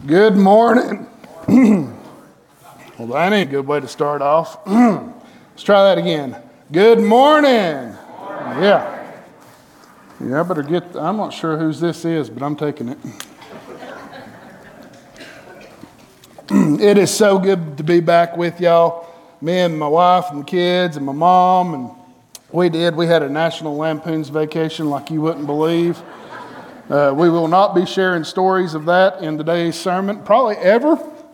Good morning. Well, that ain't a good way to start off. Let's try that again. Good morning. Yeah. Yeah, I better I'm not sure whose this is, but I'm taking it. It is so good to be back with y'all. Me and my wife and the kids and my mom, and we had a National Lampoon's Vacation like you wouldn't believe. We will not be sharing stories of that in today's sermon, probably ever.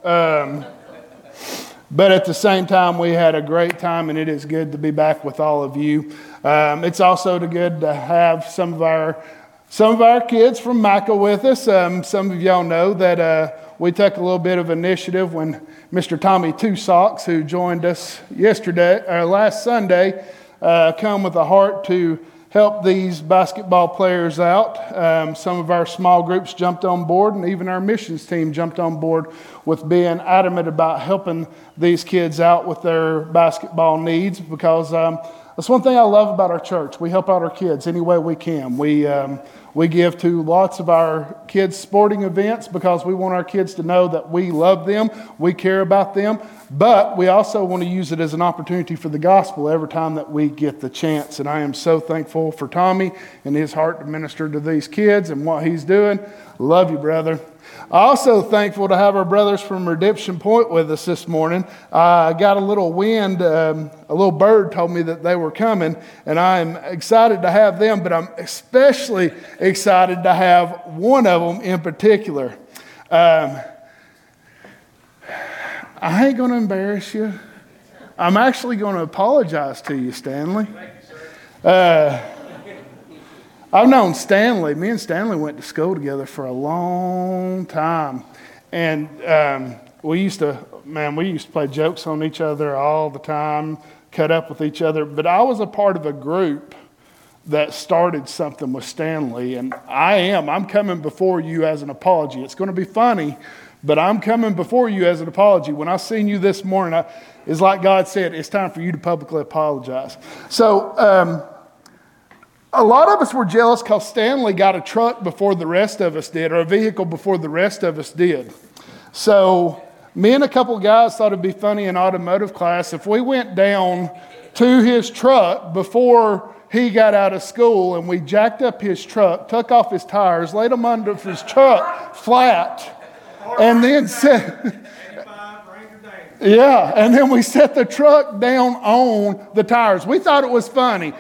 But at the same time, we had a great time, and it is good to be back with all of you. It's also good to have some of our kids from Micah with us. Some of y'all know that we took a little bit of initiative when Mr. Tommy Two Socks, who joined us last Sunday, come with a heart to help these basketball players out. Some of our small groups jumped on board, and even our missions team jumped on board with being adamant about helping these kids out with their basketball needs, because that's one thing I love about our church. We help out our kids any way we can. We give to lots of our kids' sporting events because we want our kids to know that we love them, we care about them, but we also want to use it as an opportunity for the gospel every time that we get the chance. And I am so thankful for Tommy and his heart to minister to these kids and what he's doing. Love you, brother. Also thankful to have our brothers from Redemption Point with us this morning. I got a little wind, a little bird told me that they were coming, and I'm excited to have them, but I'm especially excited to have one of them in particular. I ain't going to embarrass you. I'm actually going to apologize to you, Stanley. I've known Stanley. Me and Stanley went to school together for a long time. And we used to play jokes on each other all the time, cut up with each other. But I was a part of a group that started something with Stanley. And I'm coming before you as an apology. It's going to be funny, but I'm coming before you as an apology. When I seen you this morning, it's like God said, it's time for you to publicly apologize. So, a lot of us were jealous because Stanley got a truck before the rest of us did, or a vehicle before the rest of us did. So me and a couple of guys thought it'd be funny in automotive class if we went down to his truck before he got out of school and we jacked up his truck, took off his tires, laid them under his truck flat, and then set... Yeah, and then we set the truck down on the tires. We thought it was funny.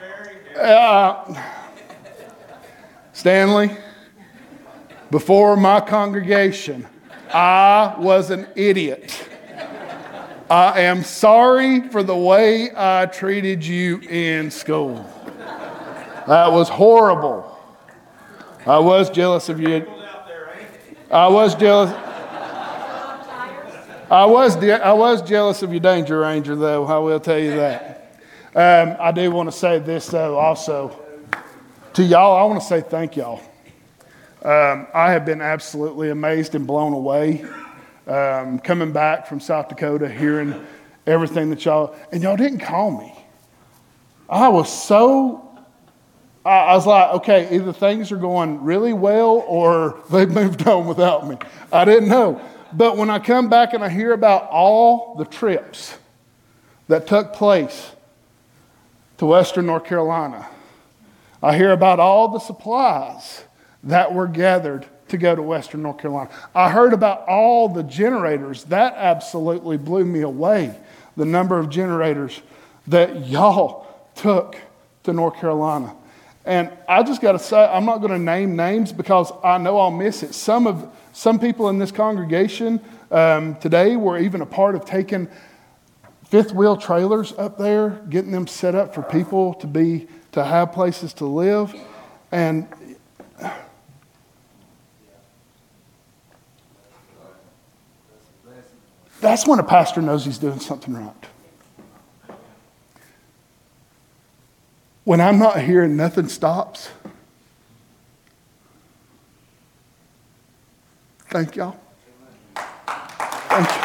Stanley, before my congregation, I was an idiot. I am sorry for the way I treated you in school. That was horrible. I was jealous of you. I was jealous. I was jealous of your Danger Ranger, though. I will tell you that. I do want to say this, though, also. To y'all, I want to say thank y'all. I have been absolutely amazed and blown away coming back from South Dakota, hearing everything that y'all didn't call me. I was like, okay, either things are going really well or they've moved on without me. I didn't know. But when I come back and I hear about all the trips that took place to Western North Carolina, I hear about all the supplies that were gathered to go to Western North Carolina. I heard about all the generators. That absolutely blew me away, the number of generators that y'all took to North Carolina. And I just got to say, I'm not going to name names because I know I'll miss it. Some people in this congregation today were even a part of taking fifth wheel trailers up there, getting them set up for people to have places to live. And that's when a pastor knows he's doing something right. When I'm not here and nothing stops. Thank y'all. Thank you.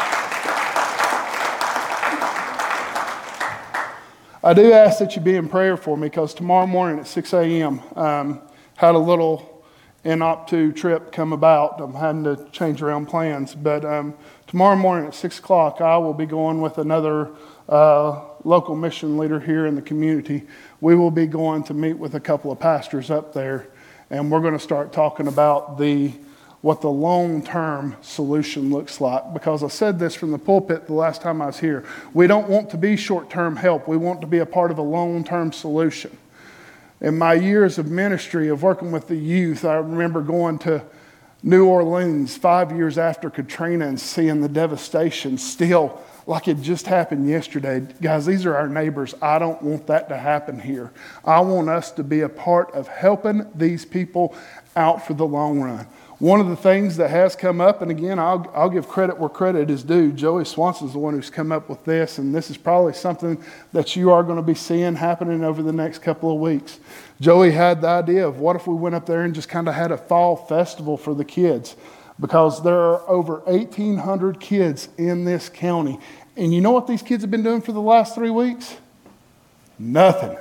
I do ask that you be in prayer for me because tomorrow morning at 6 a.m. Had a little impromptu trip come about. I'm having to change around plans. But tomorrow morning at 6 o'clock, I will be going with another local mission leader here in the community. We will be going to meet with a couple of pastors up there, and we're going to start talking about what the long-term solution looks like. Because I said this from the pulpit the last time I was here. We don't want to be short-term help. We want to be a part of a long-term solution. In my years of ministry of working with the youth, I remember going to New Orleans 5 years after Katrina and seeing the devastation still like it just happened yesterday. Guys, these are our neighbors. I don't want that to happen here. I want us to be a part of helping these people out for the long run. One of the things that has come up, and again, I'll give credit where credit is due. Joey Swanson's the one who's come up with this, and this is probably something that you are going to be seeing happening over the next couple of weeks. Joey had the idea of what if we went up there and just kind of had a fall festival for the kids, because there are over 1,800 kids in this county. And you know what these kids have been doing for the last 3 weeks? Nothing.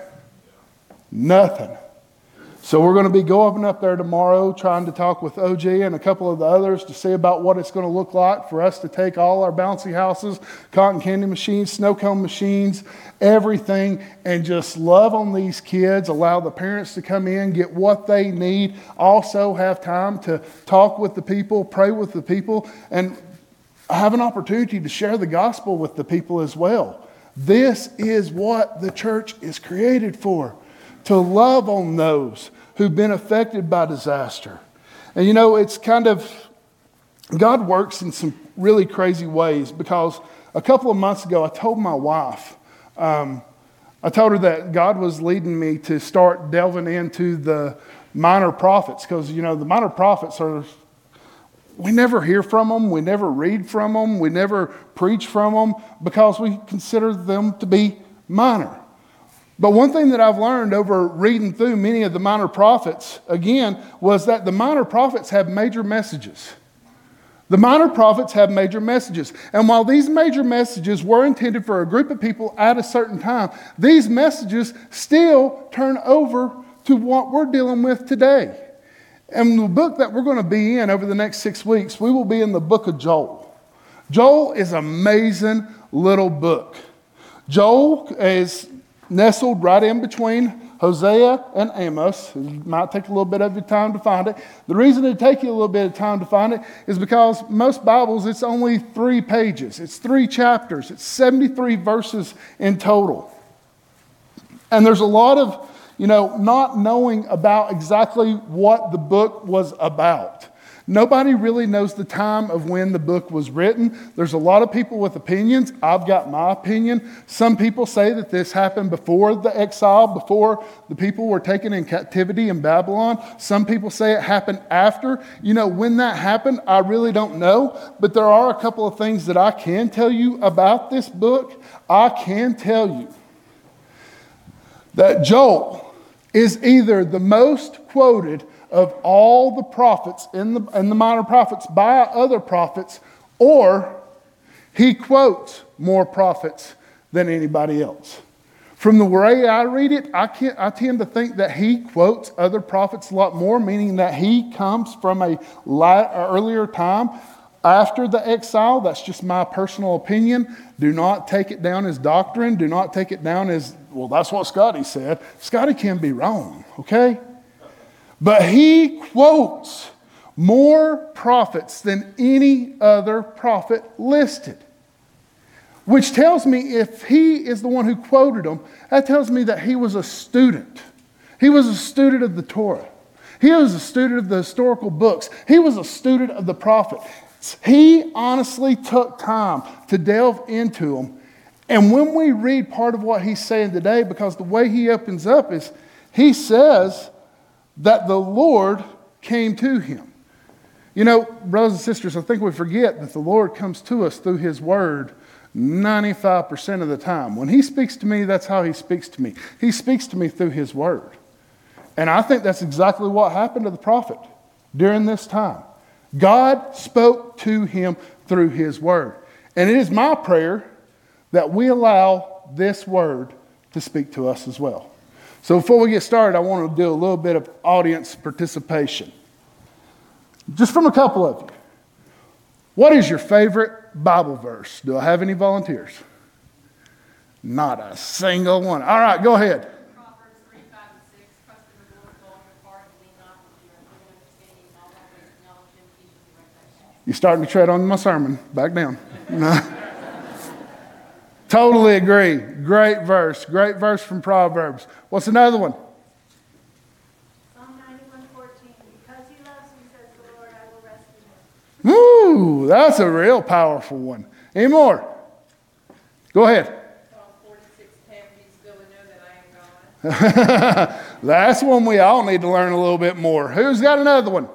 So we're going to be going up there tomorrow trying to talk with OJ and a couple of the others to see about what it's going to look like for us to take all our bouncy houses, cotton candy machines, snow cone machines, everything, and just love on these kids, allow the parents to come in, get what they need, also have time to talk with the people, pray with the people, and have an opportunity to share the gospel with the people as well. This is what the church is created for, to love on those who've been affected by disaster. And you know, it's kind of, God works in some really crazy ways, because a couple of months ago, I told my wife, I told her that God was leading me to start delving into the minor prophets, because, you know, the minor prophets we never hear from them, we never read from them, we never preach from them, because we consider them to be minor. But one thing that I've learned over reading through many of the minor prophets, again, was that the minor prophets have major messages. The minor prophets have major messages. And while these major messages were intended for a group of people at a certain time, these messages still turn over to what we're dealing with today. And the book that we're going to be in over the next 6 weeks, we will be in the book of Joel. Joel is an amazing little book. Joel is nestled right in between Hosea and Amos. It might take a little bit of your time to find it. The reason it take you a little bit of time to find it is because most Bibles, it's only 3 pages. It's 3 chapters. It's 73 verses in total. And there's a lot of, not knowing about exactly what the book was about. Nobody really knows the time of when the book was written. There's a lot of people with opinions. I've got my opinion. Some people say that this happened before the exile, before the people were taken in captivity in Babylon. Some people say it happened after. When that happened, I really don't know. But there are a couple of things that I can tell you about this book. I can tell you that Joel is either the most quoted of all the prophets in the minor prophets by other prophets, or he quotes more prophets than anybody else. From the way I read it, I tend to think that he quotes other prophets a lot more, meaning that he comes from an earlier time after the exile. That's just my personal opinion. Do not take it down as doctrine. Do not take it down as, well, that's what Scotty said. Scotty can be wrong, okay? But he quotes more prophets than any other prophet listed. Which tells me if he is the one who quoted them, that tells me that he was a student. He was a student of the Torah. He was a student of the historical books. He was a student of the prophets. He honestly took time to delve into them. And when we read part of what he's saying today, because the way he opens up is, he says that the Lord came to him. Brothers and sisters, I think we forget that the Lord comes to us through his word 95% of the time. When he speaks to me, that's how he speaks to me. He speaks to me through his word. And I think that's exactly what happened to the prophet during this time. God spoke to him through his word. And it is my prayer that we allow this word to speak to us as well. So before we get started, I want to do a little bit of audience participation. Just from a couple of you. What is your favorite Bible verse? Do I have any volunteers? Not a single one. All right, go ahead. Proverbs 3, 5, and 6. Trust in the Lord with all your heart and lean not to your own understanding. In all thy ways acknowledge him, he shall direct thy paths. You're starting to tread on my sermon. Back down. Totally agree. Great verse. Great verse from Proverbs. What's another one? Psalm 91:14. Because he loves me, says the Lord, I will rescue him. Woo! That's a real powerful one. Any more? Go ahead. Psalm 46:10. Be still and know that I am God. That's one we all need to learn a little bit more. Who's got another one?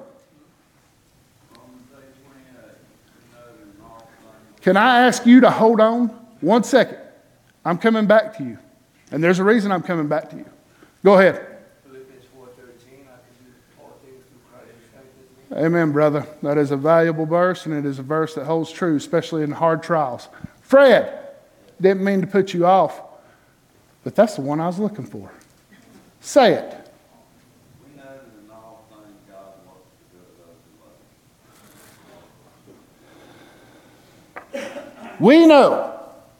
Can I ask you to hold on 1 second? I'm coming back to you. And there's a reason I'm coming back to you. Go ahead. Philippians 4:13, I can do all things through Christ who strengthens me. Amen, brother. That is a valuable verse, and it is a verse that holds true, especially in hard trials. Fred, didn't mean to put you off, but that's the one I was looking for. Say it. We know that in all things God works for the good of those who love Him. We know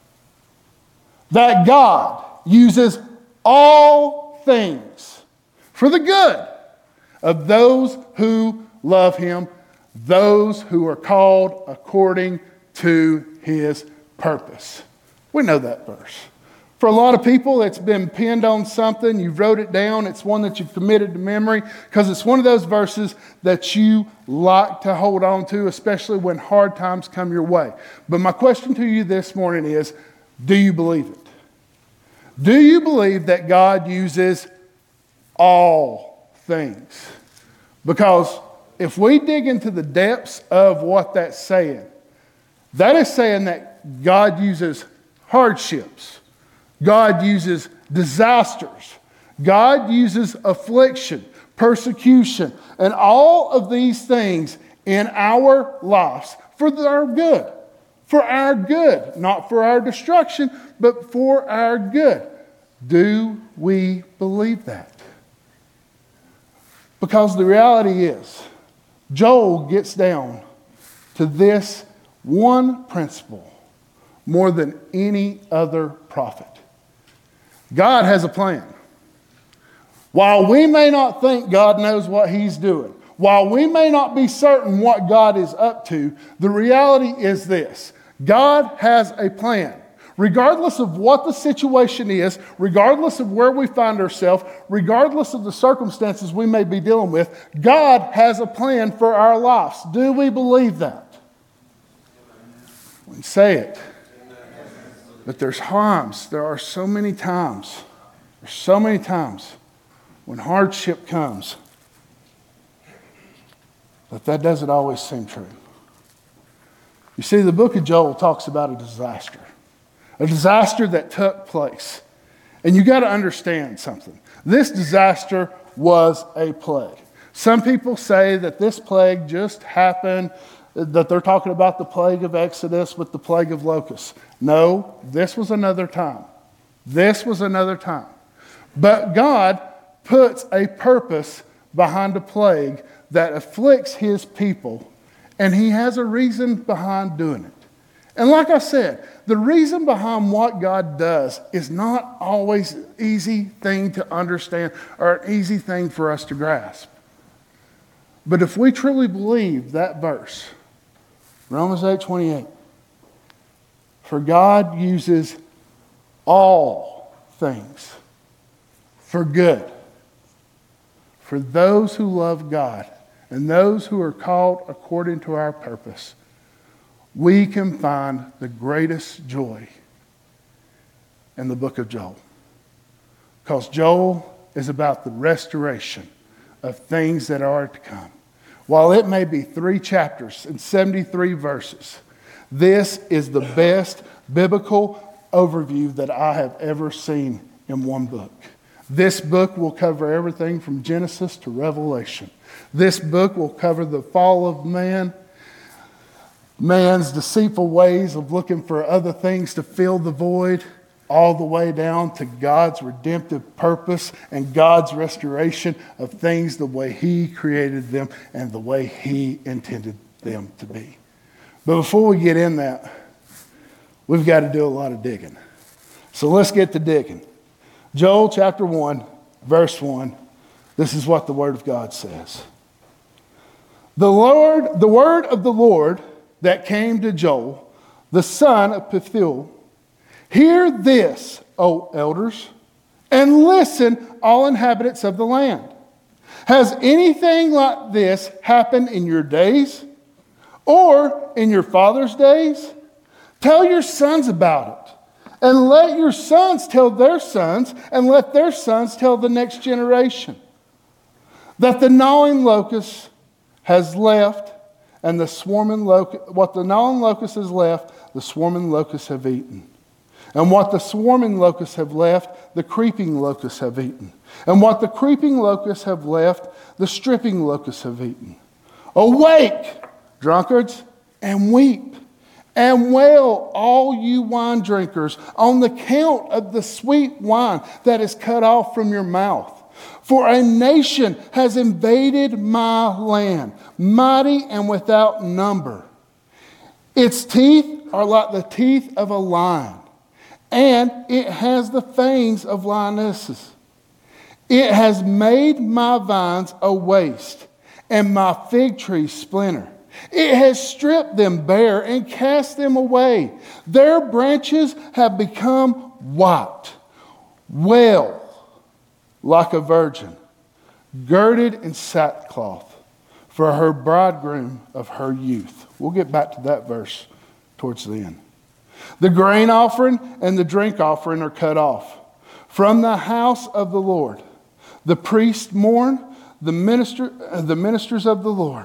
that God uses all things for the good of those who love Him, those who are called according to His purpose. We know that verse. For a lot of people, it's been pinned on something. You wrote it down. It's one that you've committed to memory because it's one of those verses that you like to hold on to, especially when hard times come your way. But my question to you this morning is, do you believe it? Do you believe that God uses all things? Because if we dig into the depths of what that's saying, that is saying that God uses hardships. God uses disasters. God uses affliction, persecution, and all of these things in our lives for our good. For our good. Not for our destruction, but for our good. Do we believe that? Because the reality is, Joel gets down to this one principle more than any other prophet. God has a plan. While we may not think God knows what He's doing, while we may not be certain what God is up to, the reality is this. God has a plan. Regardless of what the situation is, regardless of where we find ourselves, regardless of the circumstances we may be dealing with, God has a plan for our lives. Do we believe that? We say it. But there are so many times when hardship comes that doesn't always seem true. You see, the book of Joel talks about a disaster that took place. And you got to understand something. This disaster was a plague. Some people say that this plague just happened, that they're talking about the plague of Exodus with the plague of locusts. No, this was another time. This was another time. But God puts a purpose behind a plague that afflicts His people, and He has a reason behind doing it. And like I said, the reason behind what God does is not always an easy thing to understand or an easy thing for us to grasp. But if we truly believe that verse, Romans 8:28, for God uses all things for good, for those who love God and those who are called according to our purpose, we can find the greatest joy in the book of Joel. Because Joel is about the restoration of things that are to come. While it may be 3 chapters and 73 verses, this is the best biblical overview that I have ever seen in one book. This book will cover everything from Genesis to Revelation. This book will cover the fall of man, man's deceitful ways of looking for other things to fill the void, all the way down to God's redemptive purpose and God's restoration of things the way He created them and the way He intended them to be. But before we get in that, we've got to do a lot of digging. So let's get to digging. Joel chapter 1, verse 1. This is what the Word of God says. The word of the Lord that came to Joel, the son of Pethuel. Hear this, O elders, and listen, all inhabitants of the land. Has anything like this happened in your days or in your father's days? Tell your sons about it, and let your sons tell their sons, and let their sons tell the next generation, that the gnawing locust has left, and the swarming locust, what the gnawing locust has left, the swarming locusts have eaten. And what the swarming locusts have left, the creeping locusts have eaten. And what the creeping locusts have left, the stripping locusts have eaten. Awake, drunkards, and weep, and wail, all you wine drinkers, on the count of the sweet wine that is cut off from your mouth. For a nation has invaded my land, mighty and without number. Its teeth are like the teeth of a lion, and it has the fangs of lionesses. It has made my vines a waste, and my fig trees splinter. It has stripped them bare and cast them away. Their branches have become white, well, like a virgin, girded in sackcloth for her bridegroom of her youth. We'll get back to that verse towards the end. The grain offering and the drink offering are cut off from the house of the Lord. The priests mourn, the ministers of the Lord.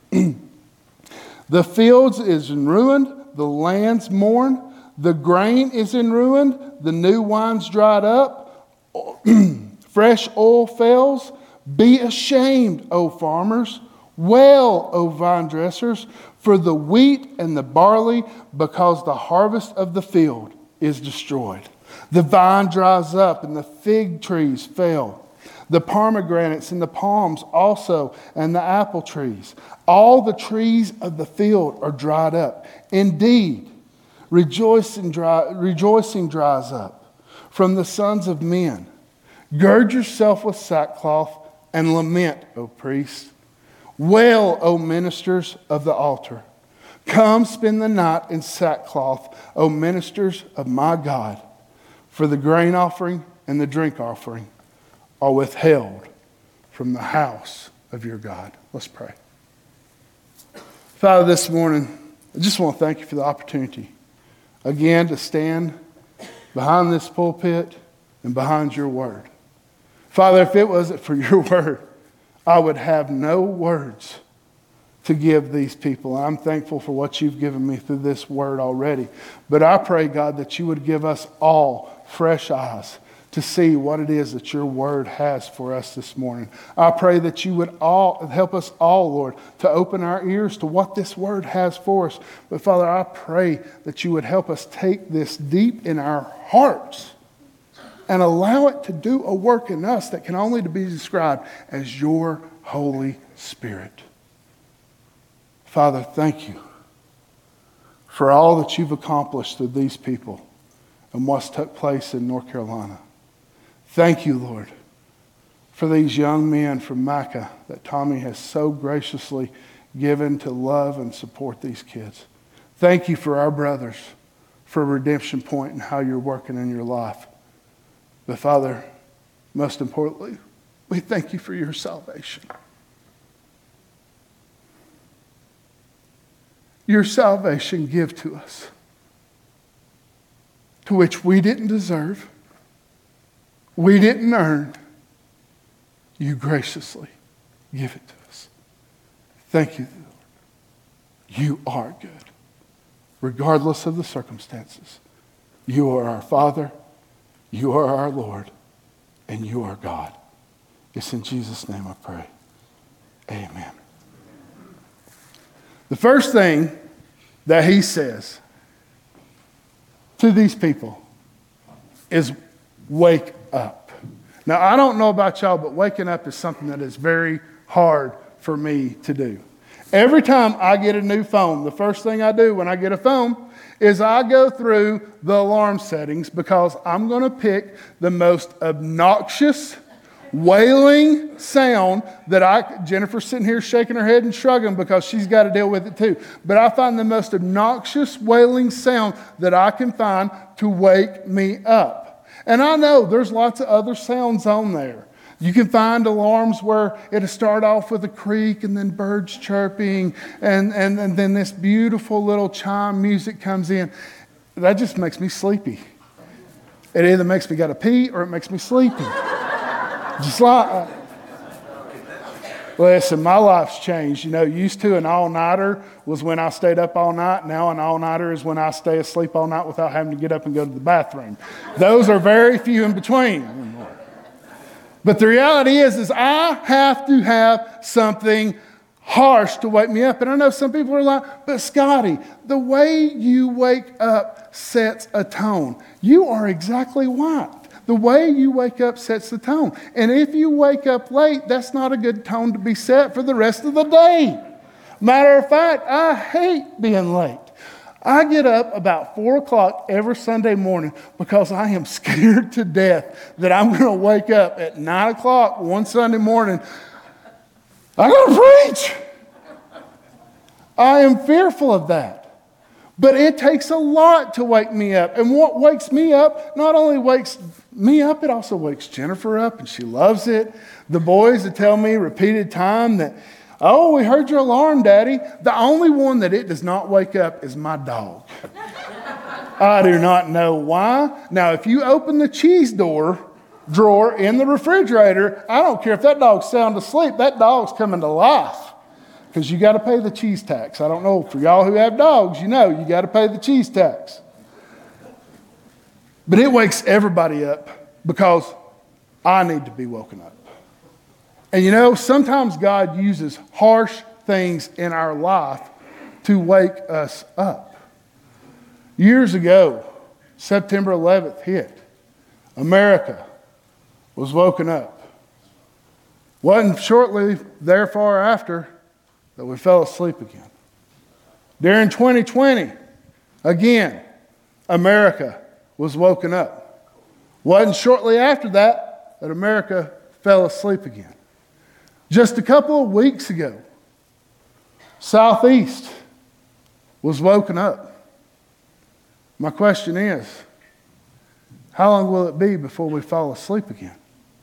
The fields is in ruin, the lands mourn, the grain is in ruin, the new wine's dried up, fresh oil fails. Be ashamed, O farmers. Wail, O vine dressers, for the wheat and the barley, because the harvest of the field is destroyed. The vine dries up and the fig trees fail. The pomegranates and the palms also, and the apple trees. All the trees of the field are dried up. Indeed, rejoicing dries up from the sons of men. Gird yourself with sackcloth and lament, O priests. Wail, O ministers of the altar. Come spend the night in sackcloth, O ministers of my God. For the grain offering and the drink offering are withheld from the house of your God. Let's pray. Father, this morning, I just want to thank you for the opportunity, again, to stand behind this pulpit and behind your word. Father, if it wasn't for your word, I would have no words to give these people. I'm thankful for what you've given me through this word already. But I pray, God, that you would give us all fresh eyes to see what it is that your word has for us this morning. I pray that you would all help us all, Lord, to open our ears to what this word has for us. But Father, I pray that you would help us take this deep in our hearts and allow it to do a work in us that can only be described as your Holy Spirit. Father, thank you for all that you've accomplished through these people and what's took place in North Carolina. Thank you, Lord, for these young men from Micah that Tommy has so graciously given to love and support these kids. Thank you for our brothers, for Redemption Point and how you're working in your life. But Father, most importantly, we thank you for your salvation. Your salvation give to us, to which we didn't deserve, we didn't earn. You graciously give it to us. Thank you, Lord. You are good, regardless of the circumstances. You are our Father, you are our Lord, and you are God. It's in Jesus' name I pray. Amen. The first thing that he says to these people is wake up. Now, I don't know about y'all, but waking up is something that is very hard for me to do. Every time I get a new phone, the first thing I do when I get a phone is I go through the alarm settings because I'm going to pick the most obnoxious, wailing sound that Jennifer's sitting here shaking her head and shrugging because she's got to deal with it too. But I find the most obnoxious, wailing sound that I can find to wake me up. And I know there's lots of other sounds on there. You can find alarms where it'll start off with a creak and then birds chirping and then this beautiful little chime music comes in. That just makes me sleepy. It either makes me gotta pee or it makes me sleepy. Just like, listen, my life's changed. You know, used to an all-nighter was when I stayed up all night. Now an all-nighter is when I stay asleep all night without having to get up and go to the bathroom. Those are very few in between. But the reality is I have to have something harsh to wake me up. And I know some people are like, but Scotty, the way you wake up sets a tone. You are exactly right. The way you wake up sets the tone. And if you wake up late, that's not a good tone to be set for the rest of the day. Matter of fact, I hate being late. I get up about 4 o'clock every Sunday morning because I am scared to death that I'm going to wake up at 9 o'clock one Sunday morning. I got to preach. I am fearful of that. But it takes a lot to wake me up. And what wakes me up not only wakes me up, it also wakes Jennifer up, and she loves it. The boys that tell me repeated time that, oh, we heard your alarm, Daddy. The only one that it does not wake up is my dog. I do not know why. Now, if you open the cheese drawer in the refrigerator, I don't care if that dog's sound asleep, that dog's coming to life. Because you got to pay the cheese tax. I don't know, for y'all who have dogs, you know you got to pay the cheese tax. But it wakes everybody up because I need to be woken up. And you know, sometimes God uses harsh things in our life to wake us up. Years ago, September 11th hit. America was woken up. Wasn't shortly therefore after that we fell asleep again. During 2020, again, America was woken up. Wasn't shortly after that America fell asleep again. Just a couple of weeks ago, Southeast was woken up. My question is, how long will it be before we fall asleep again?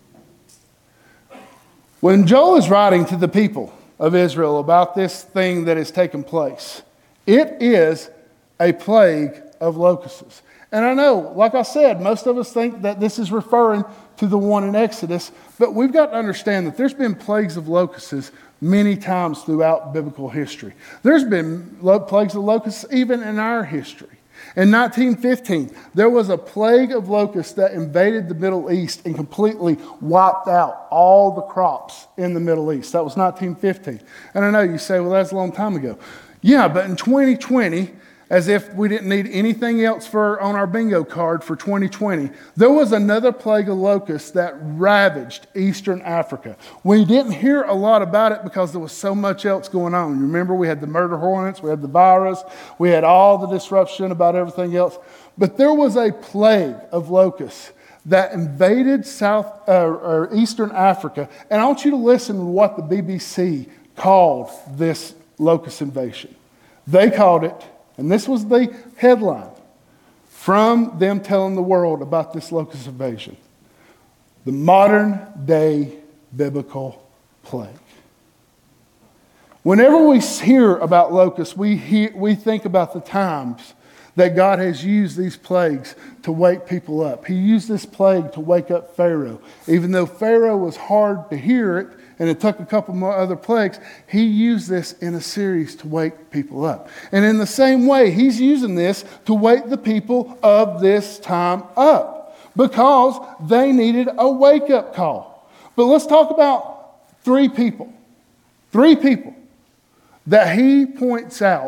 When Joel is writing to the people of Israel about this thing that has taken place, it is a plague of locusts. And I know, like I said, most of us think that this is referring to the one in Exodus, but we've got to understand that there's been plagues of locusts many times throughout biblical history. There's been plagues of locusts even in our history. In 1915, there was a plague of locusts that invaded the Middle East and completely wiped out all the crops in the Middle East. That was 1915. And I know you say, well, that's a long time ago. Yeah, but in 2020, as if we didn't need anything else on our bingo card for 2020, there was another plague of locusts that ravaged Eastern Africa. We didn't hear a lot about it because there was so much else going on. You remember, we had the murder hornets, we had the virus, we had all the disruption about everything else. But there was a plague of locusts that invaded Eastern Africa. And I want you to listen to what the BBC called this locust invasion. They called it, and this was the headline from them telling the world about this locust invasion: the modern day biblical plague. Whenever we hear about locusts, we think about the times that God has used these plagues to wake people up. He used this plague to wake up Pharaoh. Even though Pharaoh was hard to hear it, and it took a couple more other plagues, he used this in a series to wake people up. And in the same way, he's using this to wake the people of this time up because they needed a wake-up call. But let's talk about three people that he points out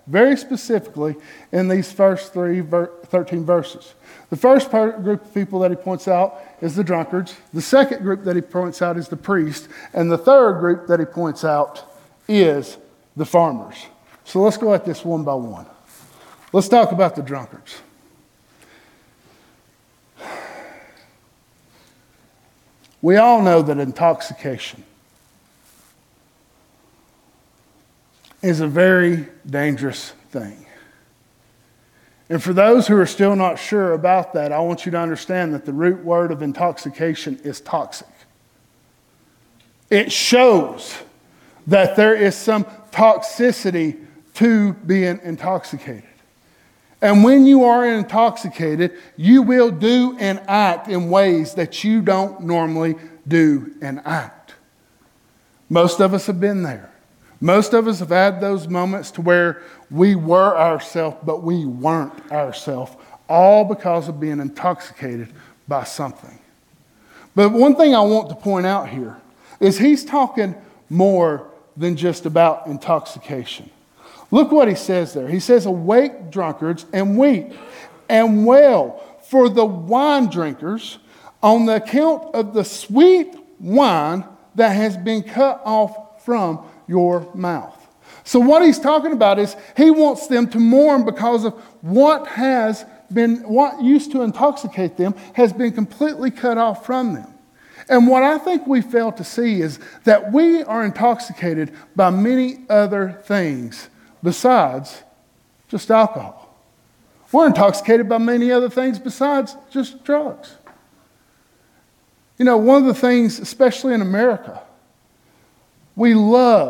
very specifically in these first 13 verses. The first group of people that he points out is the drunkards. The second group that he points out is the priests. And the third group that he points out is the farmers. So let's go at this one by one. Let's talk about the drunkards. We all know that intoxication is a very dangerous thing. And for those who are still not sure about that, I want you to understand that the root word of intoxication is toxic. It shows that there is some toxicity to being intoxicated. And when you are intoxicated, you will do and act in ways that you don't normally do and act. Most of us have been there. Most of us have had those moments to where we were ourselves, but we weren't ourselves, all because of being intoxicated by something. But one thing I want to point out here is he's talking more than just about intoxication. Look what he says there. He says, awake drunkards and weep and wail for the wine drinkers on the account of the sweet wine that has been cut off from your mouth. So what he's talking about is he wants them to mourn because of what used to intoxicate them has been completely cut off from them. And what I think we fail to see is that we are intoxicated by many other things besides just alcohol. We're intoxicated by many other things besides just drugs. You know, one of the things, especially in America, we love